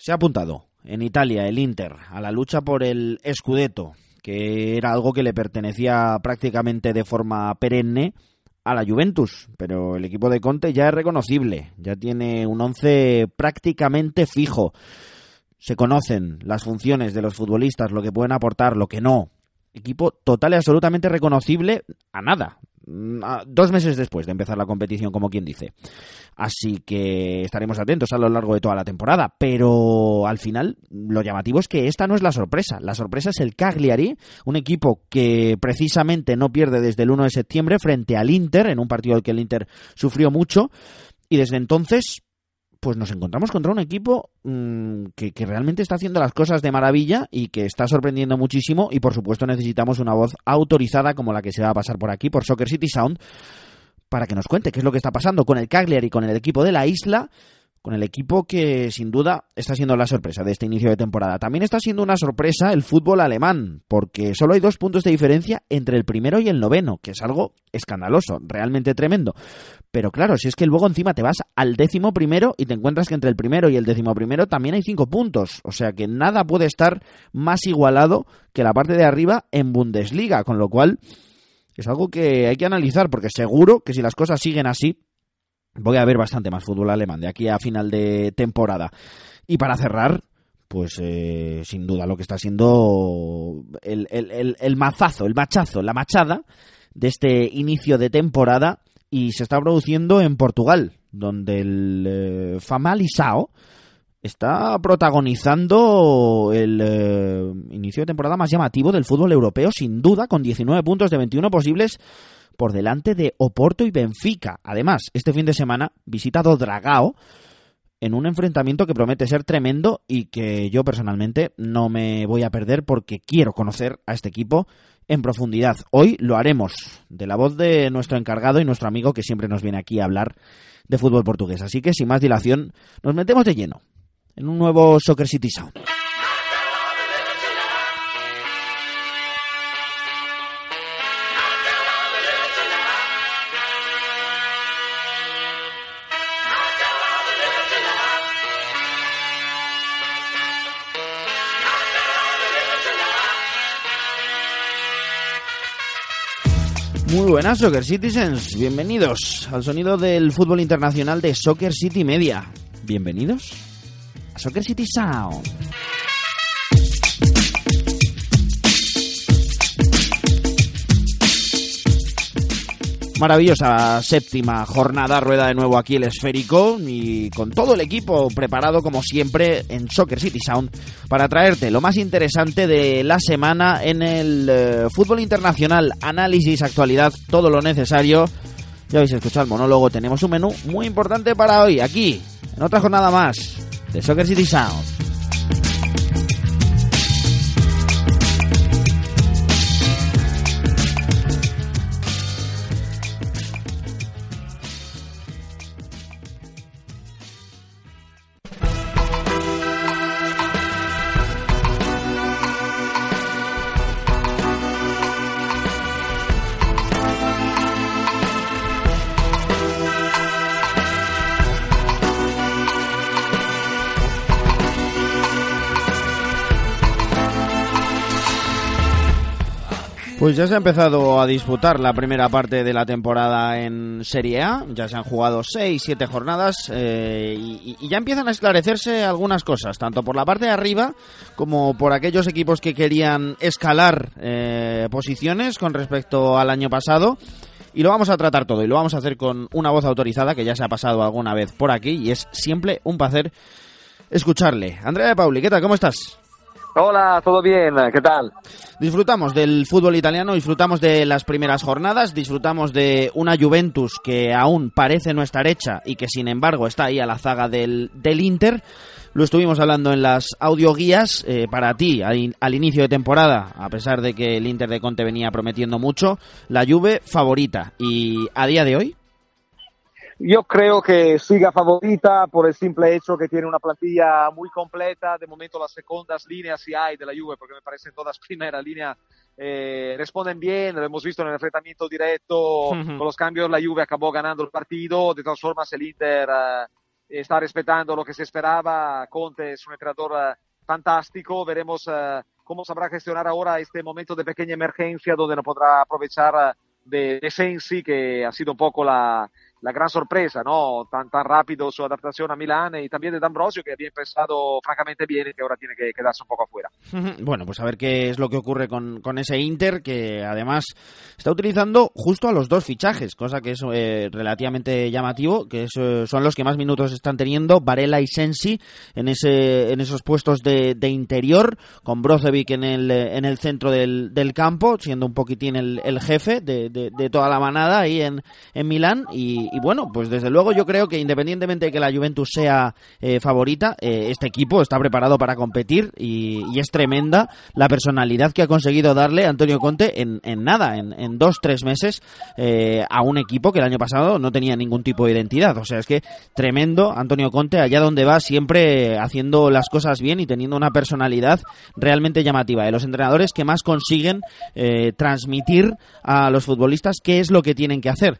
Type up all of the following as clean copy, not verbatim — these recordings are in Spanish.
Se ha apuntado en Italia el Inter a la lucha por el Scudetto, que era algo que le pertenecía prácticamente de forma perenne a la Juventus, pero el equipo de Conte ya es reconocible, ya tiene un once prácticamente fijo. Se conocen las funciones de los futbolistas, lo que pueden aportar, lo que no. Equipo total y absolutamente reconocible a nada. 2 meses después de empezar la competición, como quien dice. Así que estaremos atentos a lo largo de toda la temporada, pero al final lo llamativo es que esta no es la sorpresa. La sorpresa es el Cagliari, un equipo que precisamente no pierde desde el 1 de septiembre frente al Inter, en un partido en el que el Inter sufrió mucho, y desde entonces pues nos encontramos contra un equipo que realmente está haciendo las cosas de maravilla y que está sorprendiendo muchísimo, y por supuesto necesitamos una voz autorizada como la que se va a pasar por aquí, por Soccer City Sound, para que nos cuente qué es lo que está pasando con el Cagliari, con el equipo de la isla, con el equipo que sin duda está siendo la sorpresa de este inicio de temporada. También está siendo una sorpresa el fútbol alemán, porque solo hay 2 puntos de diferencia entre el primero y el noveno, que es algo escandaloso, realmente tremendo. Pero claro, si es que luego encima te vas al 11º y te encuentras que entre el primero y el 11º también hay 5 puntos. O sea que nada puede estar más igualado que la parte de arriba en Bundesliga, con lo cual es algo que hay que analizar, porque seguro que si las cosas siguen así, voy a ver bastante más fútbol alemán de aquí a final de temporada. Y para cerrar, pues sin duda lo que está siendo el mazazo, el machazo, la machada de este inicio de temporada, y se está produciendo en Portugal, donde el Famalicão está protagonizando el inicio de temporada más llamativo del fútbol europeo, sin duda, con 19 puntos de 21 posibles, por delante de Oporto y Benfica. Además, este fin de semana visita do Dragao en un enfrentamiento que promete ser tremendo y que yo personalmente no me voy a perder, porque quiero conocer a este equipo en profundidad. Hoy lo haremos de la voz de nuestro encargado y nuestro amigo que siempre nos viene aquí a hablar de fútbol portugués. Así que sin más dilación nos metemos de lleno en un nuevo Soccer City Sound. Muy buenas, Soccer Citizens, bienvenidos al sonido del fútbol internacional de Soccer City Media. Bienvenidos a Soccer City Sound. Maravillosa 7ª jornada, rueda de nuevo aquí el esférico y con todo el equipo preparado como siempre en Soccer City Sound para traerte lo más interesante de la semana en el fútbol internacional, análisis, actualidad, todo lo necesario. Ya habéis escuchado el monólogo, tenemos un menú muy importante para hoy, aquí, en otra jornada más de Soccer City Sound. Pues ya se ha empezado a disputar la primera parte de la temporada en Serie A, ya se han jugado 6-7 jornadas y ya empiezan a esclarecerse algunas cosas, tanto por la parte de arriba como por aquellos equipos que querían escalar posiciones con respecto al año pasado. Y lo vamos a tratar todo y lo vamos a hacer con una voz autorizada que ya se ha pasado alguna vez por aquí y es siempre un placer escucharle. Andrea de Pauli, ¿qué tal? ¿Cómo estás? Hola, ¿todo bien? ¿Qué tal? Disfrutamos del fútbol italiano, disfrutamos de las primeras jornadas, disfrutamos de una Juventus que aún parece no estar hecha y que sin embargo está ahí a la zaga del Inter. Lo estuvimos hablando en las audioguías para ti al inicio de temporada, a pesar de que el Inter de Conte venía prometiendo mucho, la Juve favorita. ¿Y a día de hoy? Yo creo que siga favorita por el simple hecho que tiene una plantilla muy completa. De momento las segundas líneas sí hay de la Juve, porque me parecen todas primeras líneas responden bien. Lo hemos visto en el enfrentamiento directo, con los cambios la Juve acabó ganando el partido. De todas formas el Inter está respetando lo que se esperaba. Conte es un entrenador fantástico. Veremos cómo sabrá gestionar ahora este momento de pequeña emergencia donde no podrá aprovechar de Sensi, que ha sido un poco la gran sorpresa, ¿no? Tan rápido su adaptación a Milán, y también de D'Ambrosio, que había empezado francamente bien y que ahora tiene que quedarse un poco afuera. Bueno, pues a ver qué es lo que ocurre con ese Inter, que además está utilizando justo a los dos fichajes, cosa que es relativamente llamativo, que son los que más minutos están teniendo, Barella y Sensi, en esos puestos de interior, con Brozovic en el centro del campo, siendo un poquitín el jefe de toda la manada ahí en Milán. Y bueno, pues desde luego yo creo que independientemente de que la Juventus sea favorita, este equipo está preparado para competir, y es tremenda la personalidad que ha conseguido darle Antonio Conte en 2-3 meses a un equipo que el año pasado no tenía ningún tipo de identidad. O sea, es que tremendo Antonio Conte, allá donde va siempre haciendo las cosas bien y teniendo una personalidad realmente llamativa, de los entrenadores que más consiguen transmitir a los futbolistas qué es lo que tienen que hacer.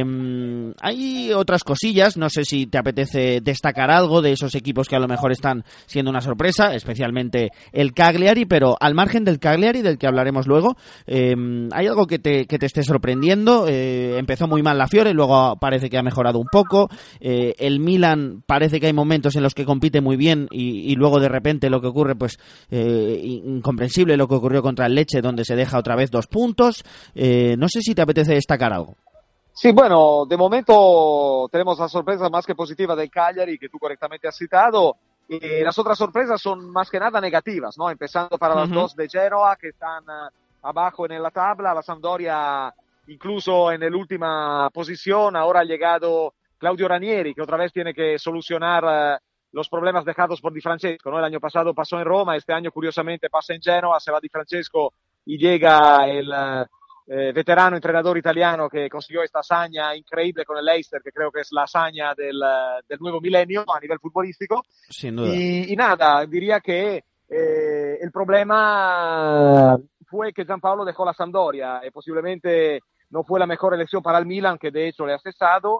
Hay otras cosillas, no sé si te apetece destacar algo de esos equipos que a lo mejor están siendo una sorpresa, especialmente el Cagliari, pero al margen del Cagliari, del que hablaremos luego, ¿hay algo que te esté sorprendiendo? Empezó muy mal la Fiore, luego parece que ha mejorado un poco, el Milan parece que hay momentos en los que compite muy bien y luego de repente lo que ocurre, pues incomprensible lo que ocurrió contra el Lecce, donde se deja otra vez 2 puntos. No sé si te apetece destacar algo. Sí, bueno, de momento tenemos la sorpresa más que positiva del Cagliari, que tú correctamente has citado. Y las otras sorpresas son más que nada negativas, ¿no? Empezando para las dos de Genoa, que están abajo en la tabla. La Sampdoria, incluso en la última posición. Ahora ha llegado Claudio Ranieri, que otra vez tiene que solucionar los problemas dejados por Di Francesco, ¿no? El año pasado pasó en Roma, este año curiosamente pasa en Genoa, se va Di Francesco y llega el veterano entrenador italiano que consiguió esta hazaña increíble con el Leicester, que creo que es la hazaña del nuevo milenio a nivel futbolístico. Sin duda. Y nada, diría que el problema fue que Gianpaolo dejó la Sampdoria, posiblemente no fue la mejor elección para el Milan, que de hecho le ha cesado,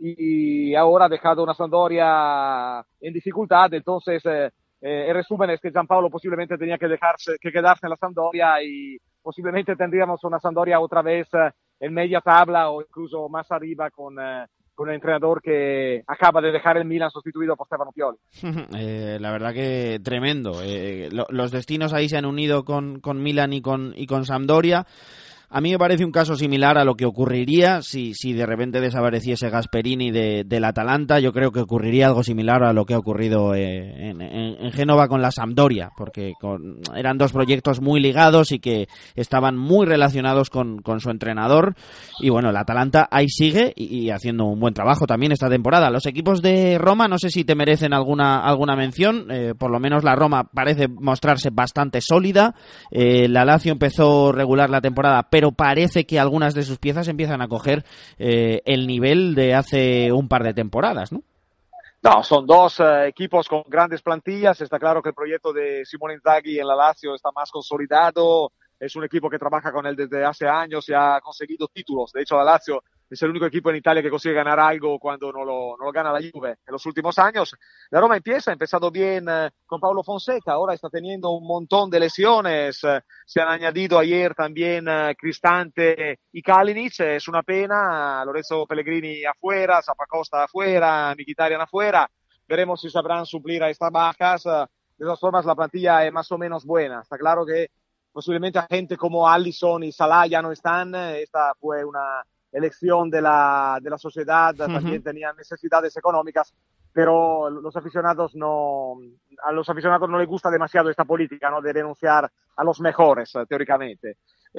y ahora ha dejado una Sampdoria en dificultad. Entonces el resumen es que Gianpaolo posiblemente tenía que quedarse en la Sampdoria, y posiblemente tendríamos una Sampdoria otra vez en media tabla o incluso más arriba con el entrenador que acaba de dejar el Milan, sustituido por Stefano Pioli. La verdad que tremendo. Los destinos ahí se han unido con Milan y con Sampdoria. A mí me parece un caso similar a lo que ocurriría si de repente desapareciese Gasperini del Atalanta. Yo creo que ocurriría algo similar a lo que ha ocurrido en Génova con la Sampdoria, porque eran dos proyectos muy ligados y que estaban muy relacionados con su entrenador. Y bueno, el Atalanta ahí sigue y haciendo un buen trabajo también esta temporada. Los equipos de Roma, no sé si te merecen alguna mención. Por lo menos la Roma parece mostrarse bastante sólida. La Lazio empezó regular la temporada, pero parece que algunas de sus piezas empiezan a coger el nivel de hace un par de temporadas, ¿no? No, son dos equipos con grandes plantillas. Está claro que el proyecto de Simone Inzaghi en la Lazio está más consolidado. Es un equipo que trabaja con él desde hace años y ha conseguido títulos. De hecho, la Lazio es el único equipo en Italia que consigue ganar algo cuando no lo gana la Juve en los últimos años. La Roma ha empezado bien con Paulo Fonseca, ahora está teniendo un montón de lesiones. Se han añadido ayer también Cristante y Kalinic. Es una pena. Lorenzo Pellegrini afuera, Zappacosta afuera, Mkhitaryan afuera. Veremos si sabrán suplir a estas bajas. De todas formas, la plantilla es más o menos buena. Está claro que posiblemente a gente como Alisson y Salah ya no están. Esta fue una elección de la sociedad, también tenían necesidades económicas, pero a los aficionados no les gusta demasiado esta política, ¿no? De renunciar a los mejores, teóricamente.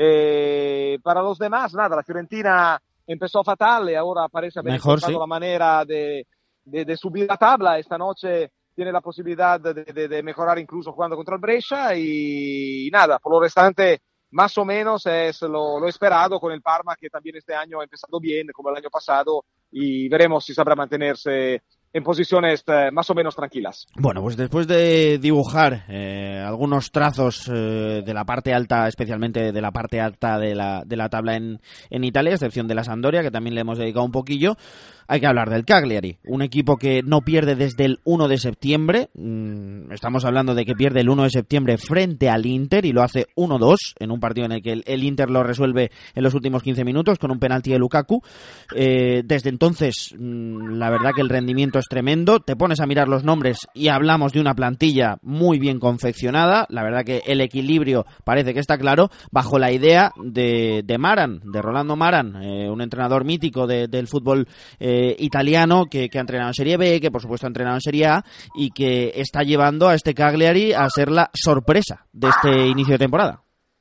Para los demás, nada, la Fiorentina empezó fatal y ahora parece haber encontrado la manera de subir la tabla. Esta noche tiene la posibilidad de mejorar incluso jugando contra el Brescia, y nada, por lo restante más o menos es lo esperado, con el Parma, que también este año ha empezado bien como el año pasado, y veremos si sabrá mantenerse en posiciones más o menos tranquilas. Bueno, pues después de dibujar algunos trazos de la parte alta, especialmente de la parte alta de la tabla en Italia, a excepción de la Sampdoria, que también le hemos dedicado un poquillo, hay que hablar del Cagliari, un equipo que no pierde desde el 1 de septiembre. Estamos hablando de que pierde el 1 de septiembre frente al Inter y lo hace 1-2 en un partido en el que el Inter lo resuelve en los últimos 15 minutos con un penalti de Lukaku. Desde entonces, la verdad que el rendimiento es tremendo. Te pones a mirar los nombres y hablamos de una plantilla muy bien confeccionada. La verdad que el equilibrio parece que está claro bajo la idea de Maran, de Rolando Maran, un entrenador mítico del fútbol italiano que ha entrenado en Serie B, que por supuesto ha entrenado en Serie A y que está llevando a este Cagliari a ser la sorpresa de este inicio de temporada.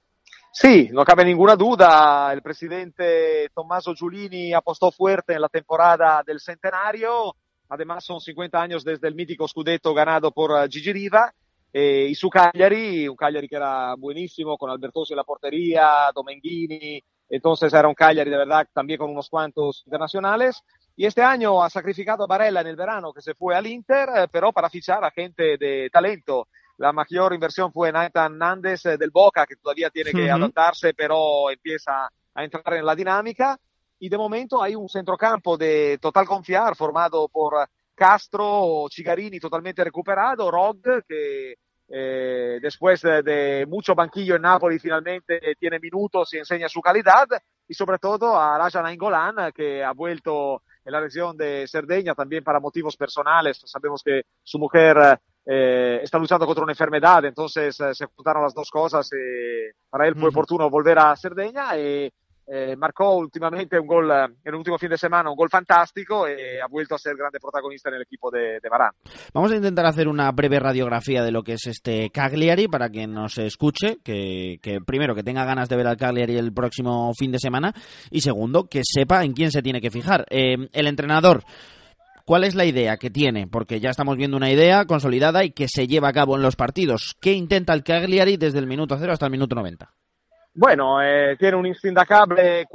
Sí, no cabe ninguna duda, el presidente Tommaso Giulini apostó fuerte en la temporada del centenario, además son 50 años desde el mítico scudetto ganado por Gigi Riva, y su Cagliari, un Cagliari que era buenísimo, con Albertosi en la portería, Domenghini, entonces era un Cagliari de verdad también con unos cuantos internacionales. Y este año ha sacrificado a Barella en el verano, que se fue al Inter, pero para fichar a gente de talento. La mayor inversión fue Nathan Nández del Boca, que todavía tiene que adaptarse, pero empieza a entrar en la dinámica. Y de momento hay un centrocampo de total confiar, formado por Castro, Cigarini totalmente recuperado, Rod, que después de mucho banquillo en Napoli finalmente tiene minutos y enseña su calidad. Y sobre todo a Raja Nainggolan, que ha vuelto en la región de Cerdeña también para motivos personales. Sabemos que su mujer está luchando contra una enfermedad, entonces se juntaron las dos cosas y para él fue oportuno volver a Cerdeña y marcó últimamente un gol en el último fin de semana, un gol fantástico y ha vuelto a ser grande protagonista en el equipo de Varane. Vamos a intentar hacer una breve radiografía de lo que es este Cagliari para quien nos escuche, que primero que tenga ganas de ver al Cagliari el próximo fin de semana y segundo que sepa en quién se tiene que fijar. El entrenador, ¿cuál es la idea que tiene? Porque ya estamos viendo una idea consolidada y que se lleva a cabo en los partidos. ¿Qué intenta el Cagliari desde el minuto 0 hasta el minuto 90? Bueno, tiene un insindacable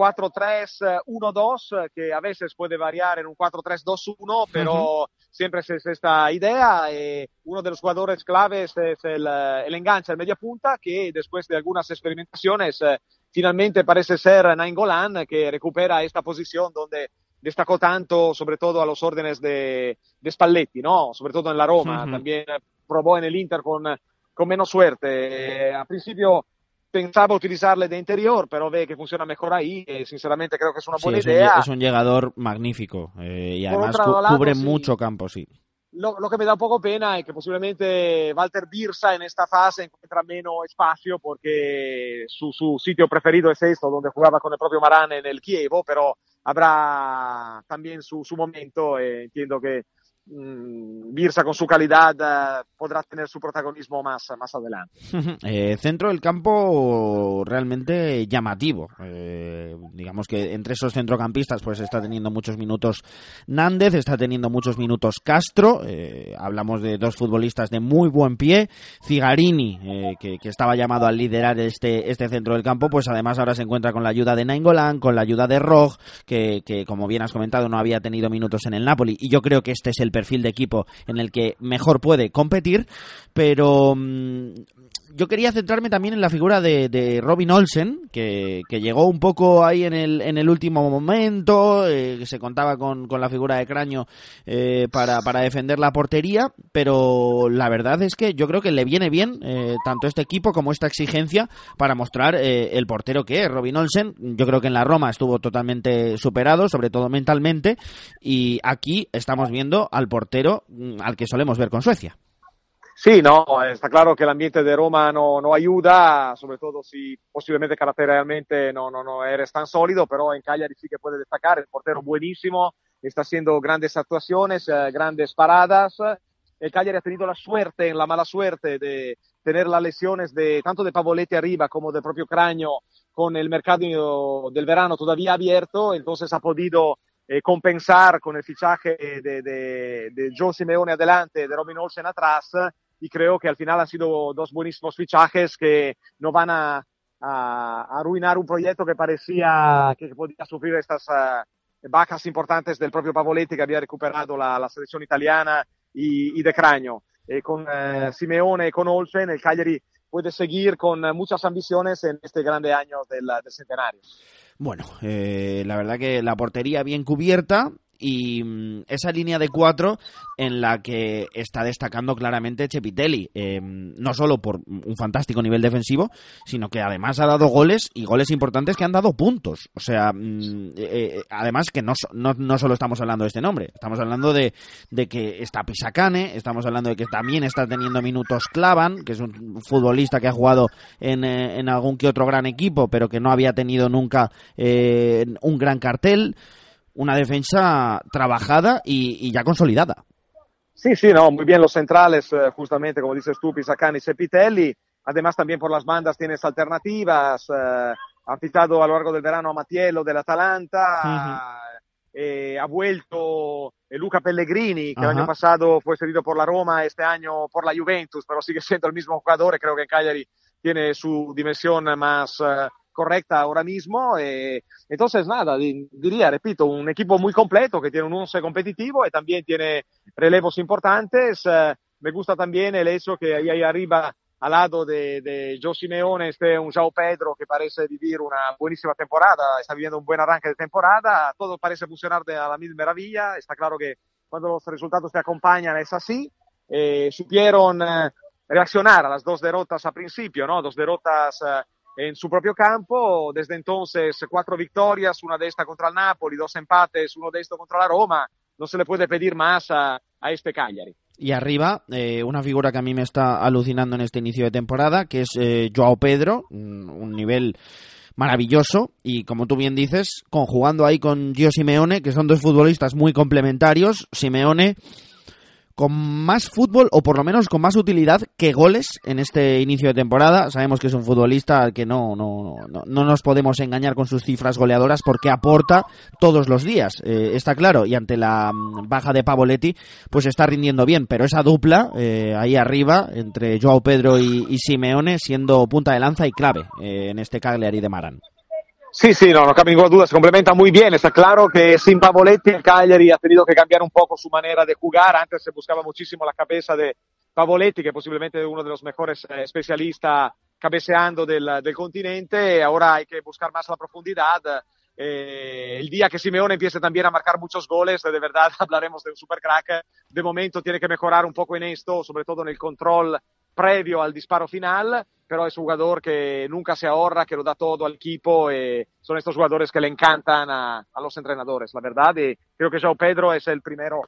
4-3-1-2 que a veces puede variar en un 4-3-2-1, pero siempre es esta idea. Uno de los jugadores claves es el enganche, el media punta, que después de algunas experimentaciones finalmente parece ser Nainggolan, que recupera esta posición donde destacó tanto, sobre todo a los órdenes de Spalletti, ¿no? Sobre todo en la Roma. También probó en el Inter con menos suerte. A principio pensaba utilizarle de interior, pero ve que funciona mejor ahí. Sinceramente creo que es una buena idea. Es un llegador magnífico y además cubre mucho campo, sí. Lo que me da un poco pena es que posiblemente Walter Birsa en esta fase encuentra menos espacio porque su sitio preferido es esto, donde jugaba con el propio Varane en el Chievo, pero habrá también su momento. Entiendo que Birsa con su calidad podrá tener su protagonismo más adelante. Centro del campo realmente llamativo. Digamos que entre esos centrocampistas pues está teniendo muchos minutos Nández, está teniendo muchos minutos Castro. Hablamos de dos futbolistas de muy buen pie. Cigarini, que estaba llamado a liderar este centro del campo, pues además ahora se encuentra con la ayuda de Nainggolan, con la ayuda de Rog, que como bien has comentado no había tenido minutos en el Napoli, y yo creo que este es el perfil de equipo en el que mejor puede competir, pero yo quería centrarme también en la figura de Robin Olsen, que llegó un poco ahí en el último momento, que se contaba con la figura de Craño para defender la portería, pero la verdad es que yo creo que le viene bien tanto este equipo como esta exigencia para mostrar el portero que es Robin Olsen. Yo creo que en la Roma estuvo totalmente superado, sobre todo mentalmente, y aquí estamos viendo al portero al que solemos ver con Suecia. Sí, no, está claro que el ambiente de Roma no ayuda, sobre todo si posiblemente caratterialmente no eres tan sólido, pero en Cagliari sí que puede destacar, el portero buenísimo, está haciendo grandes actuaciones, grandes paradas. El Cagliari ha tenido la suerte, la mala suerte de tener las lesiones tanto de Pavoletti arriba como del propio Craño con el mercado del verano todavía abierto, entonces ha podido compensar con el fichaje de Joe Simeone adelante, de Robin Olsen atrás, y creo que al final han sido dos buenísimos fichajes que no van a arruinar un proyecto que parecía que podía sufrir estas bajas importantes del propio Pavoletti, que había recuperado la selección italiana, y de Cragno. Con Simeone y con Olsen, el Cagliari puede seguir con muchas ambiciones en este grande año del centenario. Bueno, la verdad que la portería bien cubierta y esa línea de 4 en la que está destacando claramente Cepitelli, no solo por un fantástico nivel defensivo, sino que además ha dado goles, y goles importantes que han dado puntos. O sea, además que no solo estamos hablando de este nombre, estamos hablando de que está Pisacane, estamos hablando de que también está teniendo minutos Klavan, que es un futbolista que ha jugado en algún que otro gran equipo, pero que no había tenido nunca un gran cartel. Una defensa trabajada y ya consolidada. Sí, no, muy bien los centrales, justamente como dices tú, Pisacane y Cepitelli. Además también por las bandas tienes alternativas. Han fichado a lo largo del verano a Mattiello del Atalanta. Ha vuelto Luca Pellegrini, que el año pasado fue cedido por la Roma, este año por la Juventus, pero sigue siendo el mismo jugador, y creo que Cagliari tiene su dimensión más correcta ahora mismo. Entonces nada, diría, repito, un equipo muy completo que tiene un 11 competitivo y también tiene relevos importantes. Me gusta también el hecho que ahí arriba, al lado de Joe Simeone, esté un João Pedro que parece vivir una buenísima temporada, está viviendo un buen arranque de temporada, todo parece funcionar a la mil maravilla. Está claro que cuando los resultados te acompañan es así. Supieron reaccionar a las 2 derrotas al principio, ¿no? 2 derrotas en su propio campo. Desde entonces 4 victorias, una de estas contra el Napoli, 2 empates, uno de estos contra la Roma. No se le puede pedir más a este Cagliari. Y arriba, una figura que a mí me está alucinando en este inicio de temporada, que es Joao Pedro, un nivel maravilloso, y como tú bien dices, conjugando ahí con Gio Simeone, que son 2 futbolistas muy complementarios. Simeone con más fútbol, o por lo menos con más utilidad que goles en este inicio de temporada. Sabemos que es un futbolista al que no nos podemos engañar con sus cifras goleadoras, porque aporta todos los días, está claro, y ante la baja de Pavoletti pues está rindiendo bien, pero esa dupla ahí arriba entre Joao Pedro y Simeone siendo punta de lanza y clave en este Cagliari de Maran. Sí, no cabe ninguna duda, se complementa muy bien. Está claro que sin Pavoletti el Cagliari ha tenido que cambiar un poco su manera de jugar. Antes se buscaba muchísimo la cabeza de Pavoletti, que posiblemente es uno de los mejores especialistas cabeceando del continente. Ahora hay que buscar más la profundidad. El día que Simeone empiece también a marcar muchos goles, de verdad hablaremos de un super crack. De momento tiene que mejorar un poco en esto, sobre todo en el control previo al disparo final, pero es un jugador que nunca se ahorra, que lo da todo al equipo. Son estos jugadores que le encantan a los entrenadores, la verdad, y creo que Joao Pedro es el primero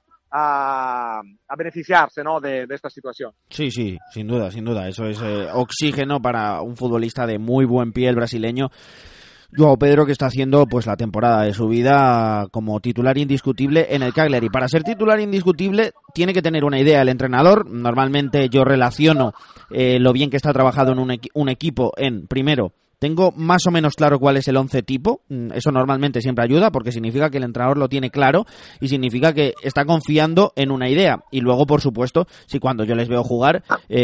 a beneficiarse, ¿no?, de esta situación. Sí, sin duda, eso es oxígeno para un futbolista de muy buen pie, el brasileño Joao Pedro, que está haciendo pues la temporada de su vida como titular indiscutible en el Cagliari. Para ser titular indiscutible tiene que tener una idea el entrenador. Normalmente yo relaciono lo bien que está trabajado en un equipo en, primero, tengo más o menos claro cuál es el 11 tipo. Eso normalmente siempre ayuda, porque significa que el entrenador lo tiene claro y significa que está confiando en una idea. Y luego, por supuesto, si cuando yo les veo jugar,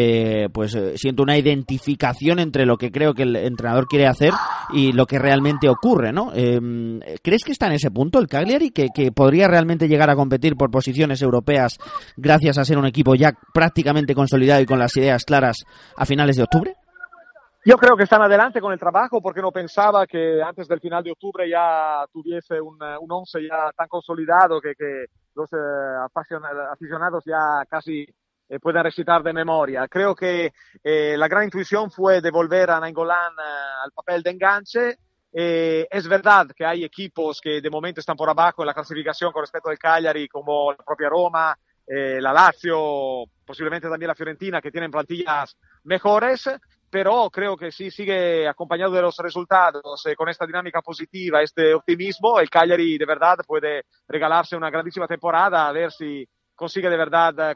siento una identificación entre lo que creo que el entrenador quiere hacer y lo que realmente ocurre, ¿no? ¿Crees que está en ese punto el Cagliari, que podría realmente llegar a competir por posiciones europeas gracias a ser un equipo ya prácticamente consolidado y con las ideas claras a finales de octubre? Yo creo que están adelante con el trabajo, porque no pensaba que antes del final de octubre ya tuviese un 11 ya tan consolidado que los aficionados ya casi puedan recitar de memoria. Creo que la gran intuición fue devolver a Nainggolan al papel de enganche. Es verdad que hay equipos que de momento están por abajo en la clasificación con respecto al Cagliari, como la propia Roma, la Lazio, posiblemente también la Fiorentina, que tienen plantillas mejores. Pero creo que si sigue acompañado de los resultados, con esta dinámica positiva, este optimismo, el Cagliari de verdad puede regalarse una grandísima temporada, a ver si consigue de verdad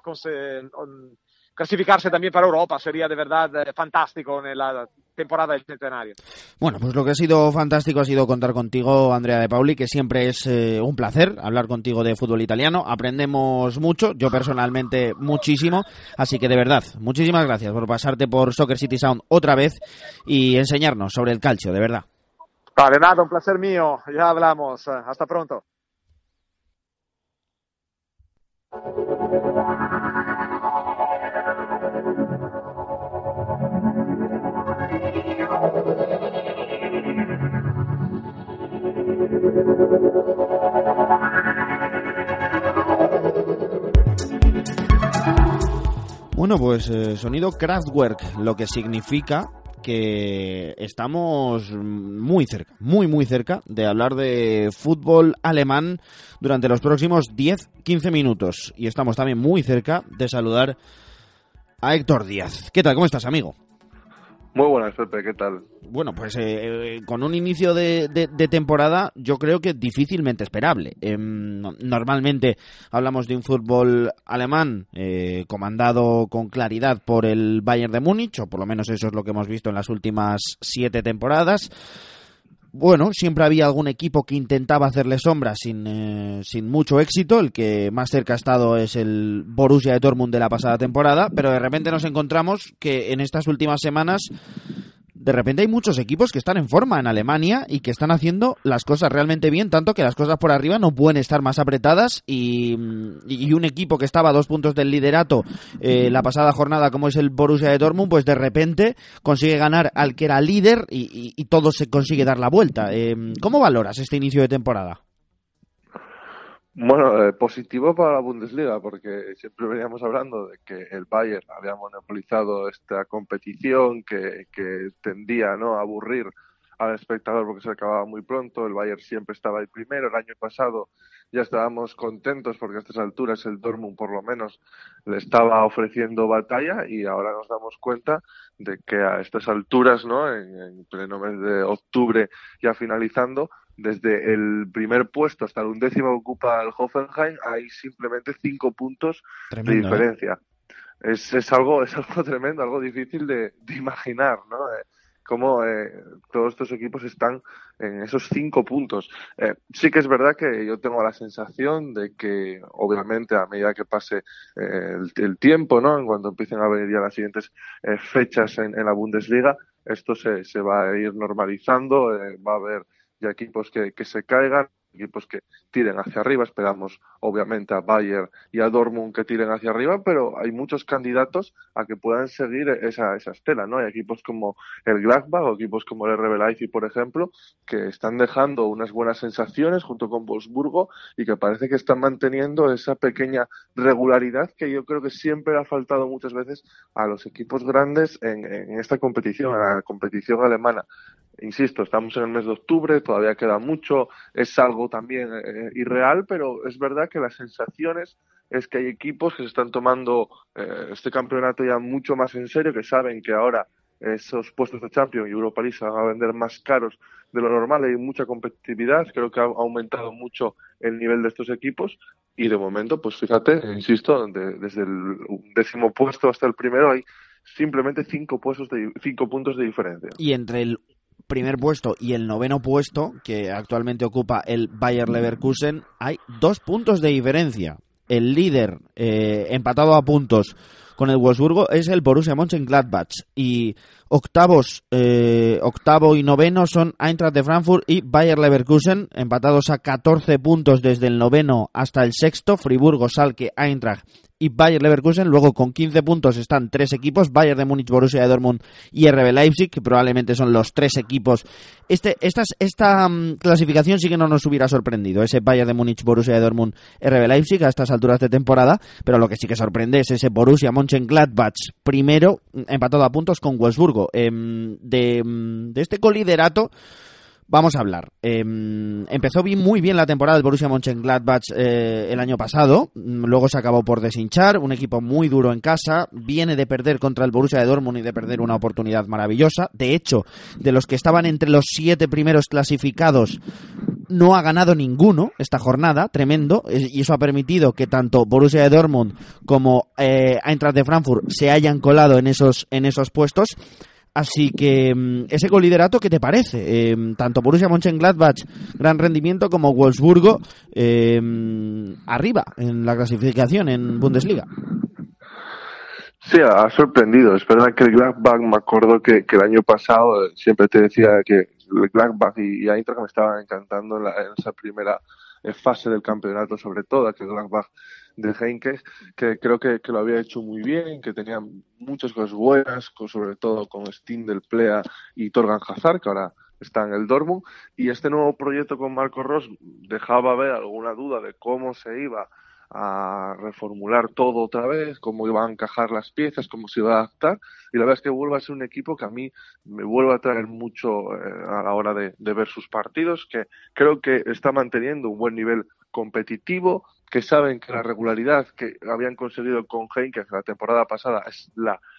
clasificarse también para Europa. Sería de verdad fantástico en la temporada del centenario. Bueno, pues lo que ha sido fantástico ha sido contar contigo, Andrea De Pauli, que siempre es un placer hablar contigo de fútbol italiano. Aprendemos mucho, yo personalmente muchísimo, así que de verdad, muchísimas gracias por pasarte por Soccer City Sound otra vez y enseñarnos sobre el calcio, de verdad. Vale, nada, un placer mío, ya hablamos, hasta pronto. Bueno, pues sonido Kraftwerk, lo que significa que estamos muy cerca, muy cerca de hablar de fútbol alemán durante los próximos 10-15 minutos. Y estamos también muy cerca de saludar a Héctor Díaz. ¿Qué tal? ¿Cómo estás, amigo? Muy buenas, Pepe, ¿qué tal? Bueno, pues con un inicio de temporada yo creo que difícilmente esperable. Normalmente hablamos de un fútbol alemán comandado con claridad por el Bayern de Múnich, o por lo menos eso es lo que hemos visto en las últimas 7 temporadas. Bueno, siempre había algún equipo que intentaba hacerle sombra sin mucho éxito. El que más cerca ha estado es el Borussia Dortmund de la pasada temporada, pero de repente nos encontramos que en estas últimas semanas de repente hay muchos equipos que están en forma en Alemania y que están haciendo las cosas realmente bien, tanto que las cosas por arriba no pueden estar más apretadas y un equipo que estaba a 2 puntos del liderato la pasada jornada, como es el Borussia de Dortmund, pues de repente consigue ganar al que era líder y todo se consigue dar la vuelta. ¿Cómo valoras este inicio de temporada? Bueno, positivo para la Bundesliga, porque siempre veníamos hablando de que el Bayern había monopolizado esta competición, que tendía, ¿no?, a aburrir al espectador porque se acababa muy pronto. El Bayern siempre estaba ahí primero. El año pasado ya estábamos contentos porque a estas alturas el Dortmund por lo menos le estaba ofreciendo batalla, y ahora nos damos cuenta de que a estas alturas, ¿no?, en pleno mes de octubre, ya finalizando, desde el primer puesto hasta el 11º que ocupa el Hoffenheim, hay simplemente 5 puntos Tremendo, de diferencia. Es algo tremendo, algo difícil de imaginar, ¿no? Cómo todos estos equipos están en esos 5 puntos. Sí que es verdad que yo tengo la sensación de que, obviamente, a medida que pase el tiempo, ¿no?, en cuanto empiecen a venir ya las siguientes fechas en la Bundesliga, esto se va a ir normalizando, va a haber ya equipos que se caigan, equipos que tiren hacia arriba. Esperamos, obviamente, a Bayern y a Dortmund que tiren hacia arriba, pero hay muchos candidatos a que puedan seguir esa estela, ¿no? Hay equipos como el Gladbach o equipos como el RB Leipzig, por ejemplo, que están dejando unas buenas sensaciones junto con Wolfsburgo y que parece que están manteniendo esa pequeña regularidad que yo creo que siempre ha faltado muchas veces a los equipos grandes en esta competición, en la competición alemana. Insisto, estamos en el mes de octubre, todavía queda mucho, es algo también irreal, pero es verdad que las sensaciones es que hay equipos que se están tomando este campeonato ya mucho más en serio, que saben que ahora esos puestos de Champions y Europa League se van a vender más caros de lo normal, hay mucha competitividad, creo que ha aumentado mucho el nivel de estos equipos, y de momento, pues fíjate, insisto, desde el 10º puesto hasta el primero hay simplemente 5 puntos de diferencia. Y entre el primer puesto y el 9º puesto, que actualmente ocupa el Bayer Leverkusen, hay 2 puntos de diferencia. El líder empatado a puntos con el Wolfsburgo es el Borussia Mönchengladbach, y octavo y noveno son Eintracht de Frankfurt y Bayer Leverkusen, empatados a 14 puntos desde el 9º hasta el 6º, Friburgo, Schalke, Eintracht y Bayer Leverkusen. Luego con 15 puntos están 3 equipos, Bayern de Múnich, Borussia Dortmund y RB Leipzig, que probablemente son los 3 equipos. Esta clasificación sí que no nos hubiera sorprendido, ese Bayern de Múnich, Borussia Dortmund, RB Leipzig a estas alturas de temporada, pero lo que sí que sorprende es ese Borussia Mönchengladbach primero, empatado a puntos con Wolfsburgo. De este coliderato vamos a hablar. Empezó muy bien la temporada del Borussia Mönchengladbach el año pasado, luego se acabó por deshinchar, un equipo muy duro en casa, viene de perder contra el Borussia de Dortmund y de perder una oportunidad maravillosa. De hecho, de los que estaban entre los 7 primeros clasificados, no ha ganado ninguno esta jornada, tremendo, y eso ha permitido que tanto Borussia de Dortmund como Eintracht de Frankfurt se hayan colado en esos puestos. Así que ese coliderato, ¿qué te parece? Tanto Borussia Mönchengladbach, gran rendimiento, como Wolfsburgo, arriba en la clasificación en Bundesliga. Sí, ha sorprendido. Es verdad que el Gladbach, me acuerdo que el año pasado siempre te decía que el Gladbach y Eintracht me estaban encantando en esa primera fase del campeonato, sobre todo, que el Gladbach de Heynckes, que creo que lo había hecho muy bien, que tenía muchas cosas buenas, sobre todo con Stindl, Plea y Torgan Hazard, que ahora está en el Dortmund, y este nuevo proyecto con Marco Rose dejaba ver alguna duda de cómo se iba a reformular todo otra vez, cómo iban a encajar las piezas, cómo se iba a adaptar, y la verdad es que vuelve a ser un equipo que a mí me vuelve a traer mucho a la hora de ver sus partidos, que creo que está manteniendo un buen nivel competitivo, que saben que la regularidad que habían conseguido con Heynckes la temporada pasada es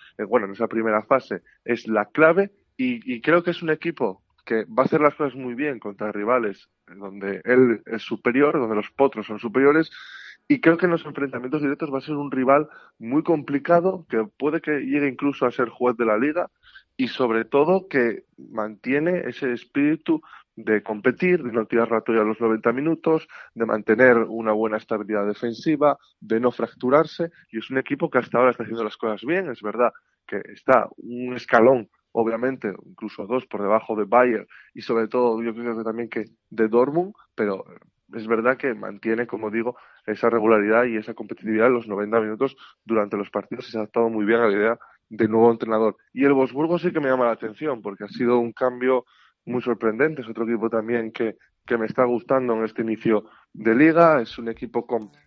en esa primera fase es la clave, y creo que es un equipo que va a hacer las cosas muy bien contra rivales donde él es superior, donde los potros son superiores, y creo que en los enfrentamientos directos va a ser un rival muy complicado, que puede que llegue incluso a ser juez de la liga, y sobre todo que mantiene ese espíritu de competir, de no tirar la toalla a los 90 minutos, de mantener una buena estabilidad defensiva, de no fracturarse, y es un equipo que hasta ahora está haciendo las cosas bien. Es verdad que está un escalón, obviamente, incluso dos por debajo de Bayern, y sobre todo yo creo que también que de Dortmund, pero es verdad que mantiene, como digo, esa regularidad y esa competitividad en los 90 minutos durante los partidos, y se ha adaptado muy bien a la idea del nuevo entrenador. Y el Wolfsburgo sí que me llama la atención, porque ha sido un cambio muy sorprendente. Es otro equipo también que me está gustando en este inicio de liga. Es un equipo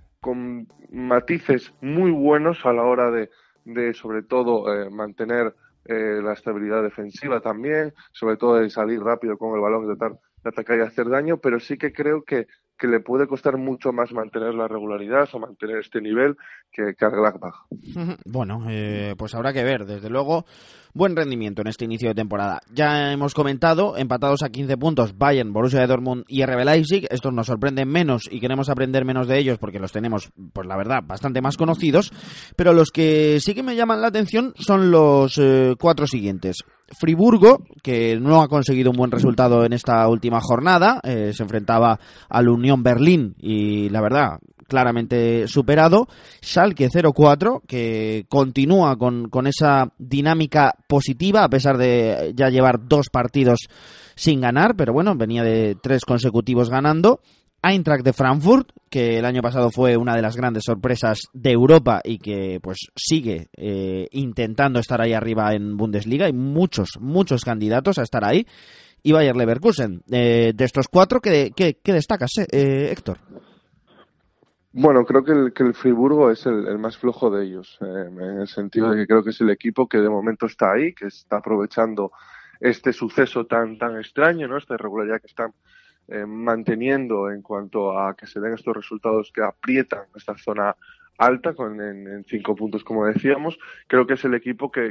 con matices muy buenos a la hora de sobre todo, mantener la estabilidad defensiva también, sobre todo de salir rápido con el balón, de tratar de atacar y hacer daño, pero sí que creo que le puede costar mucho más mantener la regularidad o mantener este nivel que al Gladbach. Bueno, pues habrá que ver. Desde luego, buen rendimiento en este inicio de temporada. Ya hemos comentado, empatados a 15 puntos, Bayern, Borussia de Dortmund y RB Leipzig. Estos nos sorprenden menos y queremos aprender menos de ellos porque los tenemos, pues la verdad, bastante más conocidos. Pero los que sí que me llaman la atención son los 4 siguientes. Friburgo, que no ha conseguido un buen resultado en esta última jornada, se enfrentaba al Unión Berlín y la verdad, claramente superado. Schalke 0-4, que continúa con esa dinámica positiva a pesar de ya llevar 2 partidos sin ganar, pero bueno, venía de 3 consecutivos ganando. Eintracht de Frankfurt, que el año pasado fue una de las grandes sorpresas de Europa y que pues sigue intentando estar ahí arriba en Bundesliga. Hay muchos candidatos a estar ahí. Y Bayer Leverkusen. De estos 4, ¿qué destacas, Héctor? Bueno, creo que el Friburgo es el más flojo de ellos, en el sentido de que creo que es el equipo que de momento está ahí, que está aprovechando este suceso tan extraño, ¿no? Esta irregularidad que están manteniendo en cuanto a que se den estos resultados que aprietan esta zona alta en 5 puntos, como decíamos. Creo que es el equipo que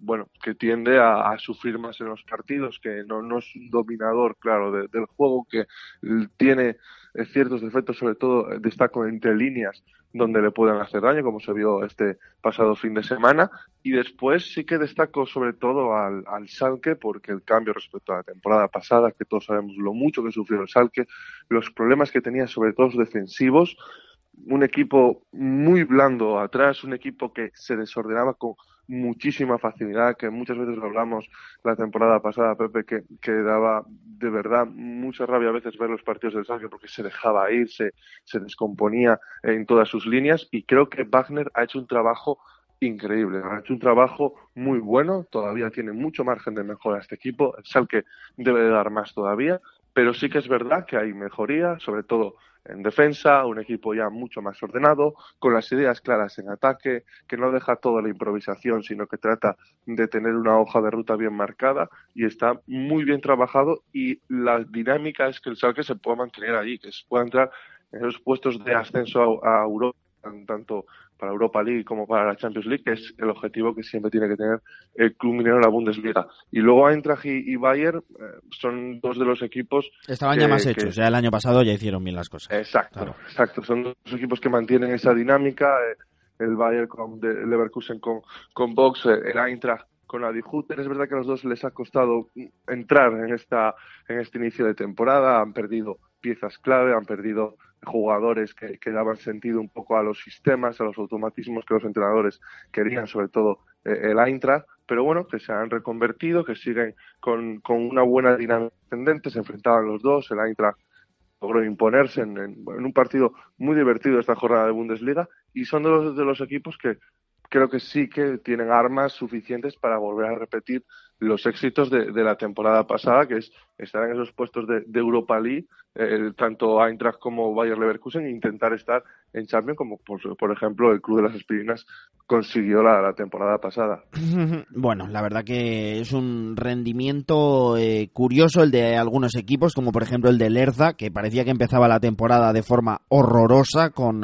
tiende a sufrir más en los partidos, que no es un dominador, claro, del juego, que tiene ciertos defectos, sobre todo destaco entre líneas donde le puedan hacer daño, como se vio este pasado fin de semana. Y después sí que destaco sobre todo al Schalke, porque el cambio respecto a la temporada pasada, que todos sabemos lo mucho que sufrió el Schalke, los problemas que tenía sobre todo los defensivos, un equipo muy blando atrás, un equipo que se desordenaba con muchísima facilidad, que muchas veces lo hablamos la temporada pasada, Pepe, que daba de verdad mucha rabia a veces ver los partidos del Schalke porque se dejaba ir, se descomponía en todas sus líneas, y creo que Wagner ha hecho un trabajo increíble, ha hecho un trabajo muy bueno. Todavía tiene mucho margen de mejora este equipo, el Schalke debe de dar más todavía, pero sí que es verdad que hay mejoría, sobre todo en defensa, un equipo ya mucho más ordenado, con las ideas claras en ataque, que no deja toda la improvisación, sino que trata de tener una hoja de ruta bien marcada, y está muy bien trabajado, y la dinámica es que el Schalke se pueda mantener allí, que se pueda entrar en esos puestos de ascenso a Europa, tanto para Europa League como para la Champions League, que es el objetivo que siempre tiene que tener el club minero en la Bundesliga. Y luego Eintracht y Bayern son dos de los equipos... Estaban ya más hechos, ya el año pasado ya hicieron bien las cosas. Exacto. Son dos equipos que mantienen esa dinámica, el Bayern de Leverkusen con Box, el Eintracht con la Hutter. Es verdad que a los dos les ha costado entrar en este inicio de temporada, han perdido piezas clave, han perdido jugadores que daban sentido un poco a los sistemas, a los automatismos que los entrenadores querían, sobre todo el Eintracht, pero bueno, que se han reconvertido, que siguen con una buena dinámica ascendente. Se enfrentaban los dos, el Eintracht logró imponerse en un partido muy divertido esta jornada de Bundesliga, y son de los equipos que creo que sí que tienen armas suficientes para volver a repetir los éxitos de la temporada pasada, que es estar en esos puestos de Europa League, tanto Eintracht como Bayer Leverkusen, e intentar estar en Champions, como por ejemplo el Club de las Aspirinas consiguió la temporada pasada. Bueno, la verdad que es un rendimiento curioso el de algunos equipos, como por ejemplo el de Lerza, que parecía que empezaba la temporada de forma horrorosa con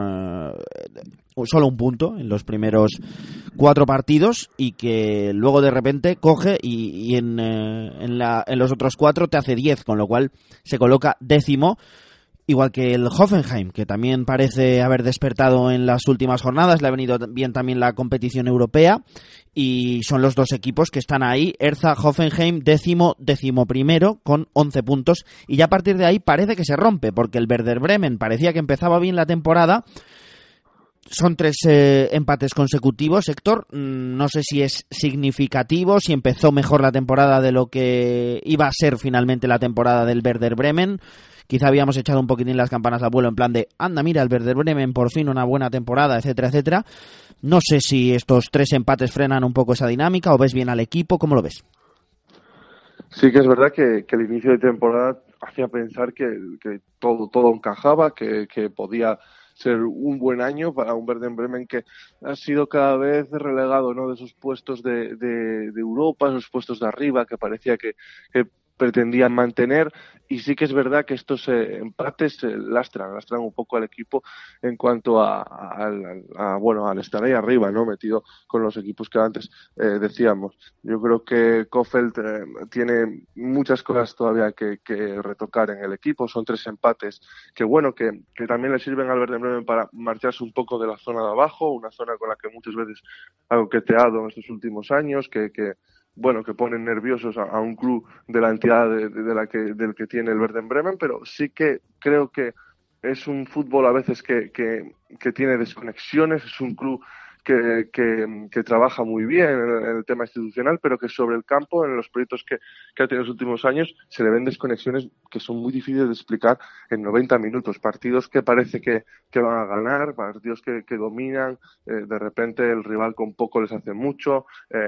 solo un punto en los primeros 4 partidos, y que luego de repente coge y en los otros 4 te hace 10, con lo cual se coloca 10º. Igual que el Hoffenheim, que también parece haber despertado en las últimas jornadas. Le ha venido bien también la competición europea, y son los 2 equipos que están ahí. Hertha, Hoffenheim, 11º con 11 puntos, y ya a partir de ahí parece que se rompe, porque el Werder Bremen parecía que empezaba bien la temporada. Son 3 empates consecutivos, Héctor. No sé si es significativo, si empezó mejor la temporada de lo que iba a ser finalmente la temporada del Werder Bremen. Quizá habíamos echado un poquitín las campanas al vuelo en plan de, anda, mira, el Werder Bremen por fin una buena temporada, etcétera, etcétera. No sé si estos 3 empates frenan un poco esa dinámica, o ves bien al equipo. ¿Cómo lo ves? Sí que es verdad que el inicio de temporada hacía pensar que todo encajaba, que podía ser un buen año para un Werder Bremen que ha sido cada vez relegado, ¿no?, de esos puestos de Europa, esos puestos de arriba que parecía que pretendían mantener. Y sí que es verdad que estos empates lastran un poco al equipo en cuanto al estar ahí arriba, ¿no?, metido con los equipos que antes decíamos. Yo creo que Kofeld tiene muchas cosas todavía que retocar en el equipo. Son 3 empates que también le sirven al Werder Bremen para marcharse un poco de la zona de abajo, una zona con la que muchas veces ha coqueteado en estos últimos años, que ponen nerviosos a un club de la entidad del que tiene el Werder Bremen, pero sí que creo que es un fútbol a veces que tiene desconexiones. Es un club que trabaja muy bien en el tema institucional, pero que sobre el campo, en los proyectos que ha tenido en los últimos años, se le ven desconexiones que son muy difíciles de explicar en 90 minutos. Partidos que parece que van a ganar, partidos que dominan, de repente el rival con poco les hace mucho,